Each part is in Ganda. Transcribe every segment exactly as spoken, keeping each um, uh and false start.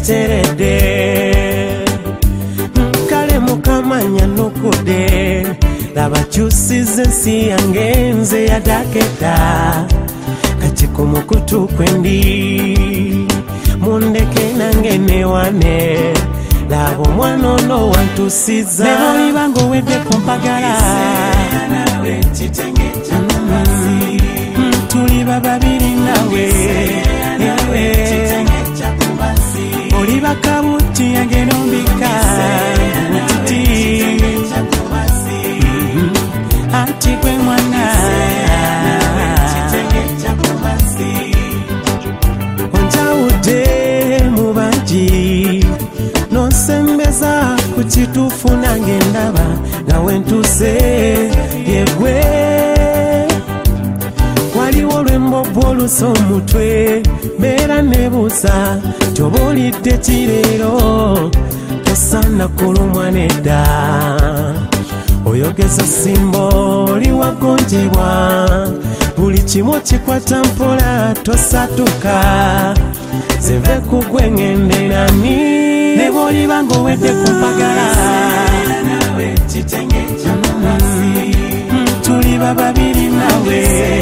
teterede kale mukamanya nukude laba kyusize ensi yange nze yadaketa kati ku mukutu kwendi mundeke nange newane laba omwana ono wantusiza ne bw'oliba ng'owedde kumpagala tuli bababiri nawe oli bakabuti yange nombika anti gwe mwana onjawudde mu bangi nonsembeza ku kituufu nange ndaba nawe ntuse yegwe waliwo lwembobwa olusa omutwe beera nebuuza toba olidde kireero tosaana kulumwa nedda oyogeza simba oli wagonjebwa buli kimu kikwata mpola tosatuka zenve kugwe ngende nani ne bw'oliba ng'owedde kumpagala tuli bababiri nawe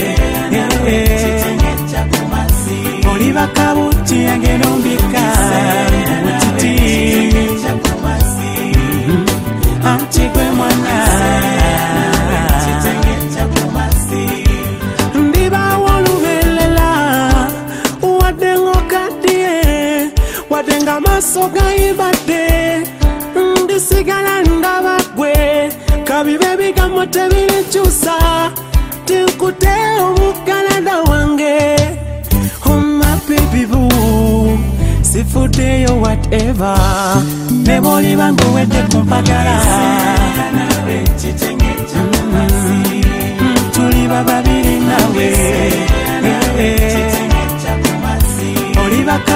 oli bakabuti yange nombika mutiti anti gwe mwana ndibawo olubeerera wadde ng'okaddiye wadde ng'amaaso gayibadde ndisigala ndaba gwe kabibe ebigambo tebirikyusa tinkute omukalada wange oh my baby boo sifuddeyo whatever ne bw'oliba ng'owedde kumpagala tuli bababiri nawe oli baka